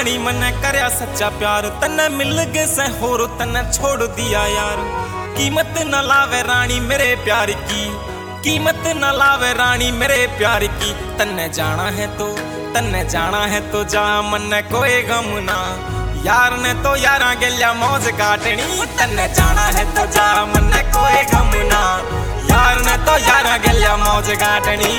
रानी मने करया सच्चा प्यार, तन्ने मिल गए से होर तन्ने छोड़ दिया यार। कीमत न लावे रानी मेरे प्यार की, कीमत न लावे रानी मेरे प्यार की। तन्ने जाना है तो, तन्ने जाना है तो जा, मन्ने कोई गम ना। यार ने तो यारा गेल्या मौज काटनी, तन्ने जाना है तो जा, मन्ने कोई गम ना। यार ने तो यारा गेल्या मौज काटनी।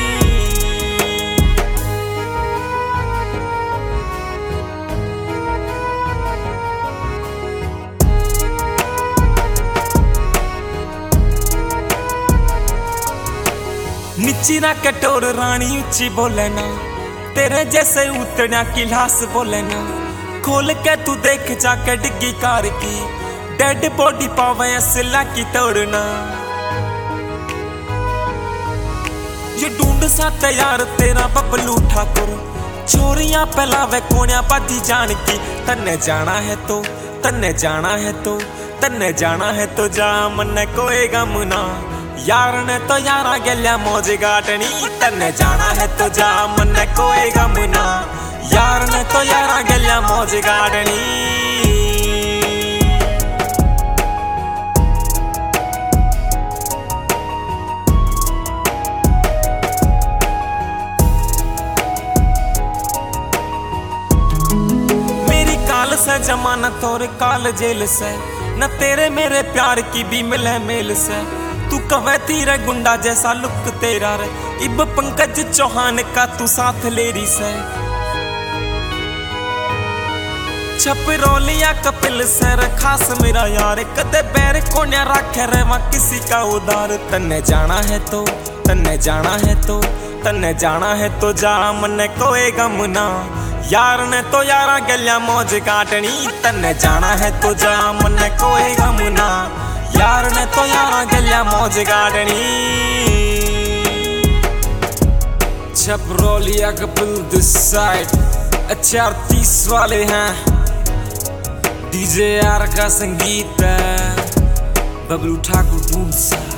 नीची ना कटोर रानी ऊंची बोले ना, तेरे जैसे उतरना किलास बोले ना। खोल के तू देख जाके डिग्गी कार की, डेड बॉडी पावे असला की तोड़ना। ये ढूंढ सा तैयार तेरा बबलू ठाकुर, छोरियां पहलावे कोनिया बाजी जान की। तन्ने जाना है तो, तन्ने जाना है तो, तन्ने जाना है तो जा, मन्ने कोई गम ना। यार ने तो यारा गेल्या मौज गाटनी, तन्ने जाना है तो जा, मन्ने कोई गम ना। यार ने तो यारा गेल्या मौज गाटनी। मेरी काल से जमानत और काल जेल से, न तेरे मेरे प्यार की भी मिले मेल से। तू कवे तीरे गुंडा जैसा लुक तेरा रे, इब पंकज चौहान का तू साथ लेरी से। छपरोलिया कपिल से खास मेरा यार, कदे बैर कोन्या राखे रे वहाँ किसी का उधार। तन्ने जाना है तो, तन्ने जाना है तो, तन्ने जाना है तो जा, मन्ने कोई गम ना। यार ने तो यारा गेल्या मौज काटनी, तन्ने जाना है तो जा, मन्ने कोई गम ना। यार ने तो यारा गेल्या मौज गाटनी। छपरोलिया कपिल दिस साइड, HR 30 वाले हैं। DJ यार का संगीत है, बबलू ठाकुर ढूंढ सा।